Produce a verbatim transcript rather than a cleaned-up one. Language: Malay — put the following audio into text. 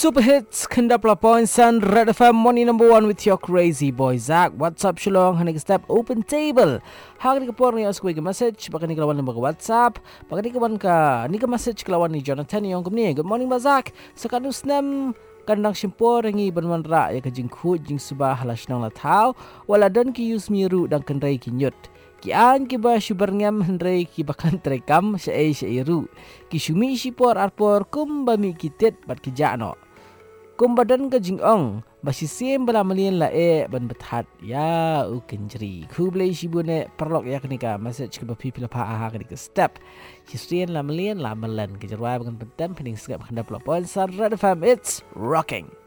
Super hits kenda pelapoin Sun Red F M morning number one with your crazy boy Zach. What's up Shillong? Hanig step open table. Hang ni kapor ni asku ke message baka ni kelawan ni WhatsApp. Baka ni kawan ka ni ka message kelawan ni Jonathan yang kumni. Good morning ba Zach. Sekadus nem kandang simpor rengi berman ra ya kajing khut jing subah halash nang latau wala dan ki use miru dan kendrai kinyut. Ki an ki ba syubarngam hendrai ki bakan trekam syai syairu. Ki syumi sipor arpor kum ba mi kitet bat ki jano. Kum badan ka jingong basi sim bala malien la e ban bethat ya u kenjri. Ku blai shibune perlok ya kenika message ke ba pipila pa aha kenika step. Historian la malien la malan ke jarwa bagan petam pening segap handap lapon sar Red F M. It's rocking.